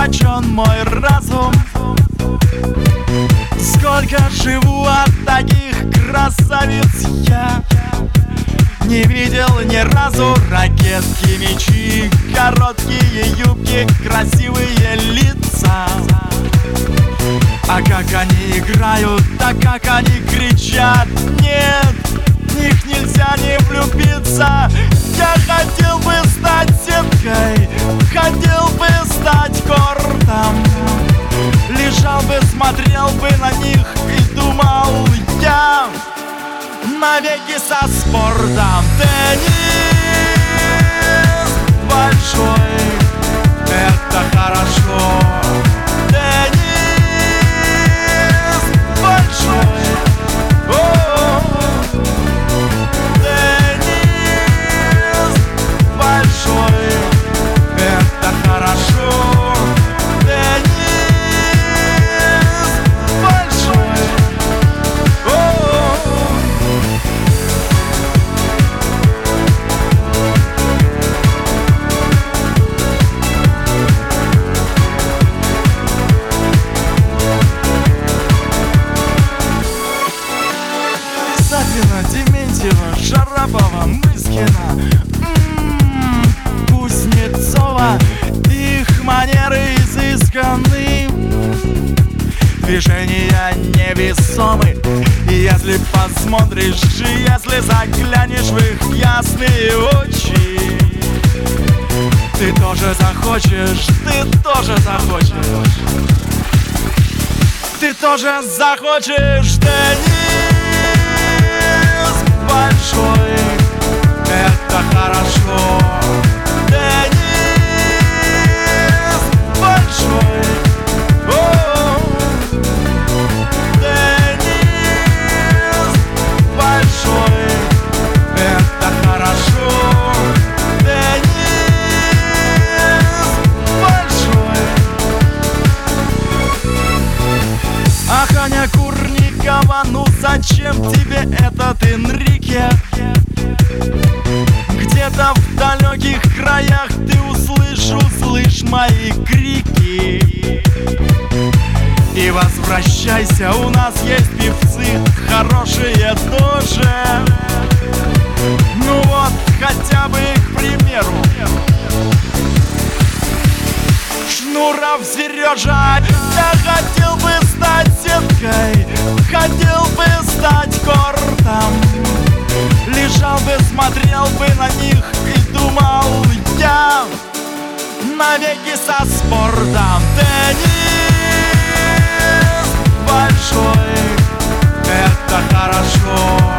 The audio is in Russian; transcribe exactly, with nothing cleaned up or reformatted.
омрачен мой разум. Сколько живу от таких красавиц я не видел ни разу. Ракетки, мечи, короткие юбки, красивые лица. А как они играют, так как они кричат, нет, в них нельзя не влюбиться. Я хотел бы стать сеткой, хотел бы стать кортом. Лежал бы, смотрел бы на них и думал я навеки со спортом. Теннис большой, это хорошо. Теннис большой, о-о-о. Теннис большой, это хорошо. Теннис большой, о-о-о. Сафина, Дементьева, Шарапова, Мыскина, м-м, Кузнецова. Их манеры изысканны, движения невесомы. Если посмотришь, если заглянешь в их ясные очи, ты тоже захочешь, ты тоже захочешь, ты тоже захочешь. Теннис большой, это хорошо. Теннис большой, о-о-о. Теннис большой, это хорошо. Теннис большой. Ах, Аня Курникова, ну зачем тебе этот Энрике? Где-то в далеких краях ты услышь, услышь мои крики. И возвращайся, у нас есть певцы хорошие тоже. Ну вот, хотя бы к примеру Шнуров Сережа. Я хотел бы стать сеткой, хотел бы стать кортом. Лежал бы, смотрел бы на них и думал я навеки со спортом. Теннис большой, это хорошо.